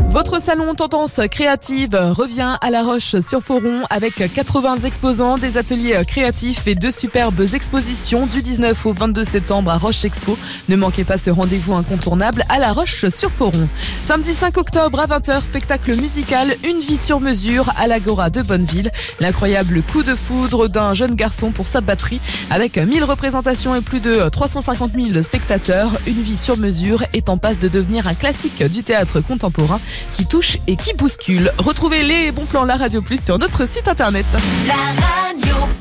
Votre salon Tendance Créative revient à La Roche-sur-Foron avec 80 exposants, des ateliers créatifs et 2 superbes expositions du 19 au 22 septembre à Roche Expo. Ne manquez pas ce rendez-vous incontournable à La Roche-sur-Foron. Samedi 5 octobre à 20h, spectacle musical Une vie sur mesure à l'Agora de Bonneville. L'incroyable coup de foudre d'un jeune garçon pour sa batterie avec 1000 représentations et plus de 350 000 spectateurs. Une vie sur mesure est en passe de devenir un classique du théâtre contemporain qui touche et qui bouscule. Retrouvez les bons plans La Radio Plus sur notre site internet. La Radio